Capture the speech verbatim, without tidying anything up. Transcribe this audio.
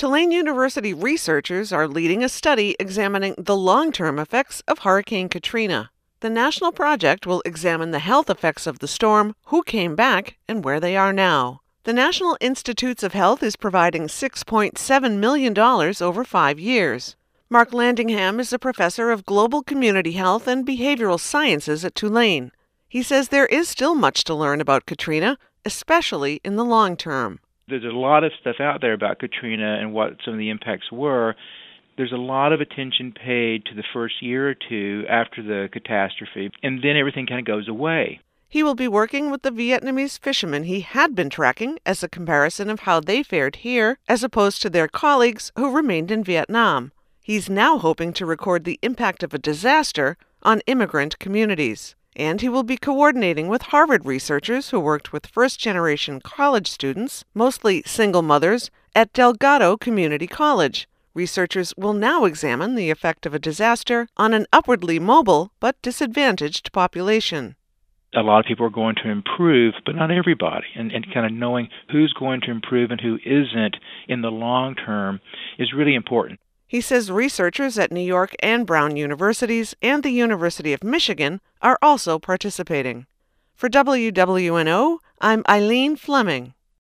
Tulane University researchers are leading a study examining the long-term effects of Hurricane Katrina. The national project will examine the health effects of the storm, who came back, and where they are now. The National Institutes of Health is providing six point seven million dollars over five years. Mark Landingham is a professor of global community health and behavioral sciences at Tulane. He says there is still much to learn about Katrina, especially in the long term. There's a lot of stuff out there about Katrina and what some of the impacts were. There's a lot of attention paid to the first year or two after the catastrophe, and then everything kind of goes away. He will be working with the Vietnamese fishermen he had been tracking as a comparison of how they fared here as opposed to their colleagues who remained in Vietnam. He's now hoping to record the impact of a disaster on immigrant communities. And he will be coordinating with Harvard researchers who worked with first-generation college students, mostly single mothers, at Delgado Community College. Researchers will now examine the effect of a disaster on an upwardly mobile but disadvantaged population. A lot of people are going to improve, but not everybody. And, and kind of knowing who's going to improve and who isn't in the long term is really important. He says researchers at New York and Brown universities and the University of Michigan are also participating. For W W N O, I'm Eileen Fleming.